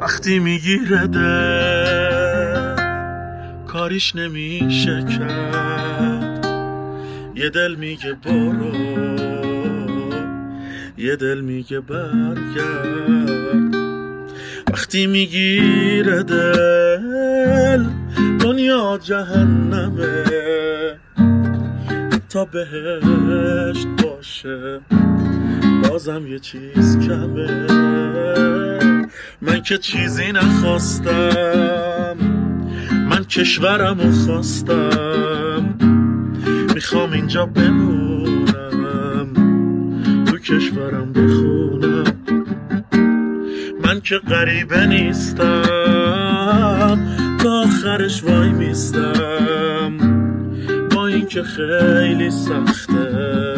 وقتی میگیره دل کاریش نمیشه کرد. یه دل میگه برو، یه دل میگه برگرد. وقتی میگیره دل دنیا جهنمه، تا بهشت باشه بازم یه چیز کمه. من که چیزی نخواستم، من کشورمو خواستم، میخوام اینجا بمونم، تو کشورم بخونم. من که غریبه نیستم، تا آخرش وای میستم، با این که خیلی سخته